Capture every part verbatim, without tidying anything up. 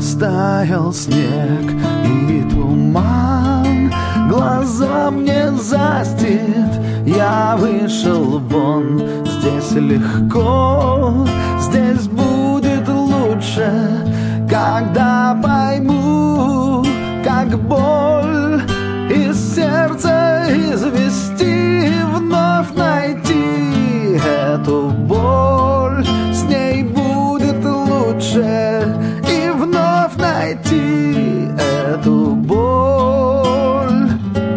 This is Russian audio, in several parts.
растаял снег и туман глаза мне застит. Я вышел вон, здесь легко, здесь будет лучше, когда пойму, как боль из сердца извести, вновь найти эту боль, с ней будет лучше, и вновь найти эту боль.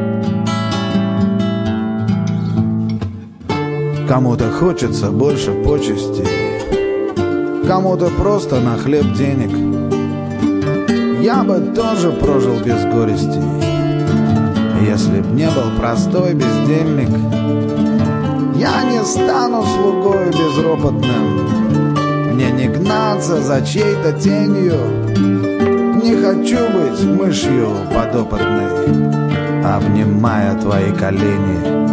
Кому-то хочется больше почестей, кому-то просто на хлеб денег. Я бы тоже прожил без горестей, если б не был простой бездельник. Я не стану слугой безропотным, мне не гнаться за чьей-то тенью. Не хочу быть мышью подопытной, обнимая твои колени.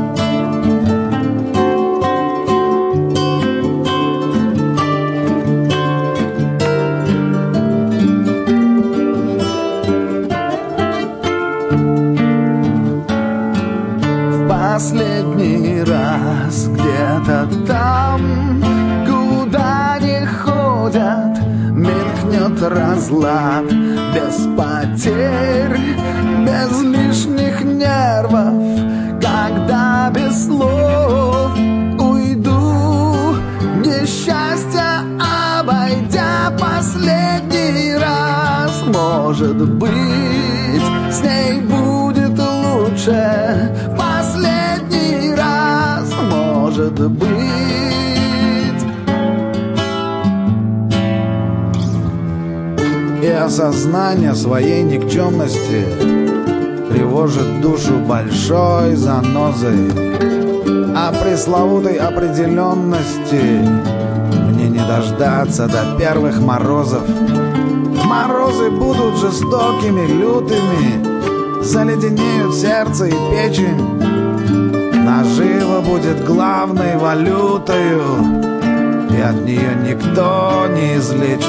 Последний раз где-то там, куда не ходят, мелькнет разлад, без потерь, без лишних нервов, когда без слов уйду, несчастье обойдя последний раз. Может быть, с ней будет лучше, последний раз, может быть. И осознание своей никчемности тревожит душу большой занозой. О пресловутой определенности мне не дождаться до первых морозов. Морозы будут жестокими, лютыми, заледенеют сердце и печень. Нажива будет главной валютою, и от нее никто не излечит.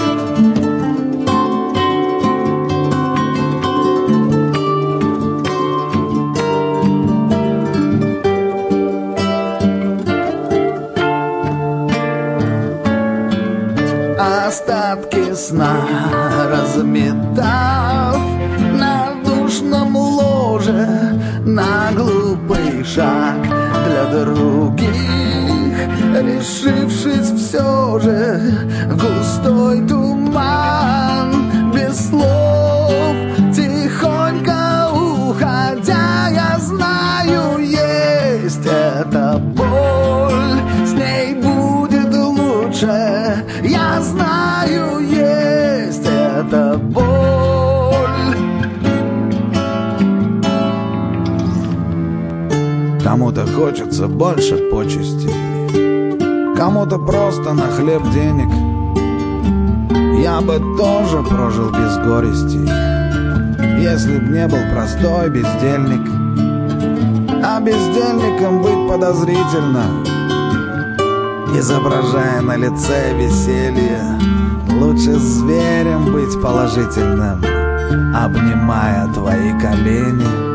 Остатки сна разметав на душном ложе, на глупый шаг для других, решившись все же в густой туман, без слов, тихонько уходя, я знаю, есть эта боль, с ней будет лучше, я знаю, есть эта боль. Кому-то хочется больше почестей, кому-то просто на хлеб денег. Я бы тоже прожил без горестей, если б не был простой бездельник. А бездельником быть подозрительно, изображая на лице веселье. Лучше зверем быть положительным, обнимая твои колени.